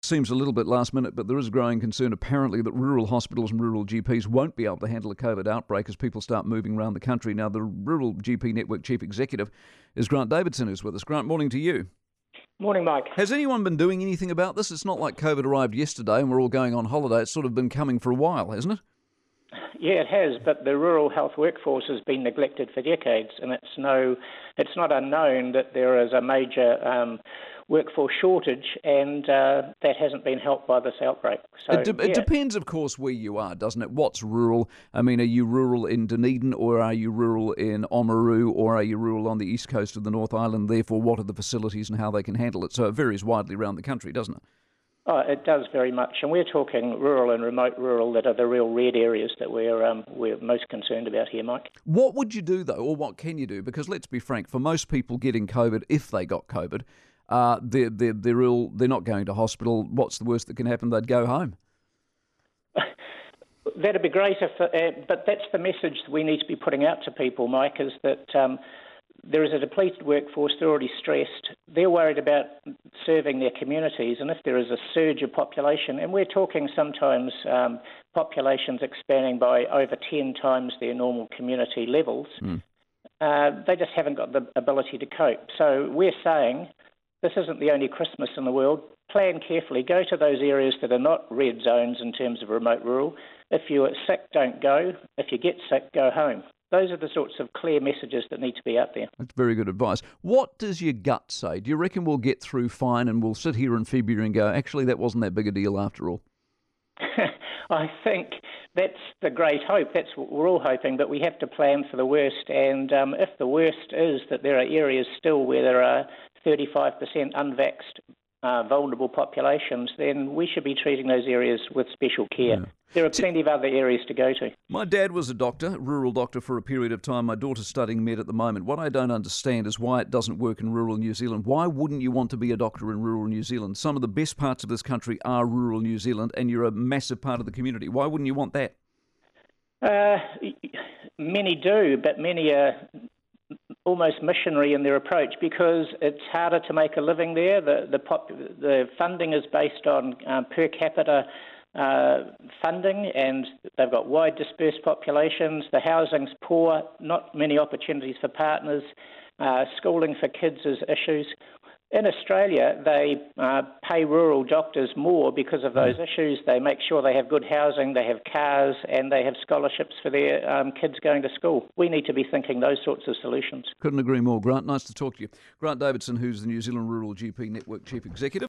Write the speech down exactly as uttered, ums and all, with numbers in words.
Seems a little bit last minute, but there is a growing concern apparently that rural hospitals and rural G Ps won't be able to handle a COVID outbreak as people start moving around the country. Now, the Rural G P Network Chief Executive is Grant Davidson, who's with us. Grant, morning to you. Morning, Mike. Has anyone been doing anything about this? It's not like COVID arrived yesterday and we're all going on holiday. It's sort of been coming for a while, hasn't it? Yeah, it has, but the rural health workforce has been neglected for decades, and it's no, it's not unknown that there is a major um, workforce shortage, and uh, that hasn't been helped by this outbreak. So, it, de- yeah. it depends, of course, where you are, doesn't it? What's rural? I mean, are you rural in Dunedin, or are you rural in Oamaru, or are you rural on the east coast of the North Island? Therefore, what are the facilities and how they can handle it? So it varies widely around the country, doesn't it? Oh, it does very much, and we're talking rural and remote rural that are the real red areas that we're um, we're most concerned about here, Mike. What would you do, though, or what can you do? Because let's be frank, for most people getting COVID, if they got COVID, uh, they're, they're, they're, ill, they're not going to hospital. What's the worst that can happen? They'd go home. That'd be great, if, uh, but that's the message we need to be putting out to people, Mike, is that um, there is a depleted workforce, they're already stressed, they're worried about serving their communities, and if there is a surge of population, and we're talking sometimes um, populations expanding by over ten times their normal community levels, mm. uh, they just haven't got the ability to cope. So we're saying this isn't the only Christmas in the world. Plan carefully. Go to those areas that are not red zones in terms of remote rural. If you're sick, don't go. If you get sick, go home. Those are the sorts of clear messages that need to be out there. That's very good advice. What does your gut say? Do you reckon we'll get through fine and we'll sit here in February and go, actually, that wasn't that big a deal after all? I think that's the great hope. That's what we're all hoping, but we have to plan for the worst. And um, if the worst is that there are areas still where there are thirty-five percent unvaxxed Uh, vulnerable populations, then we should be treating those areas with special care. Yeah. There are plenty of other areas to go to. My dad was a doctor, a rural doctor for a period of time. My daughter's studying med at the moment. What I don't understand is why it doesn't work in rural New Zealand. Why wouldn't you want to be a doctor in rural New Zealand? Some of the best parts of this country are rural New Zealand, and you're a massive part of the community. Why wouldn't you want that? Uh, many do, but many are almost missionary in their approach because it's harder to make a living there. The the, pop, the funding is based on um, per capita uh, funding, and they've got wide dispersed populations. The housing's poor, not many opportunities for partners. Uh, schooling for kids is issues. In Australia, they uh, pay rural doctors more because of those issues. They make sure they have good housing, they have cars, and they have scholarships for their um, kids going to school. We need to be thinking those sorts of solutions. Couldn't agree more, Grant. Nice to talk to you. Grant Davidson, who's the New Zealand Rural G P Network Chief Executive.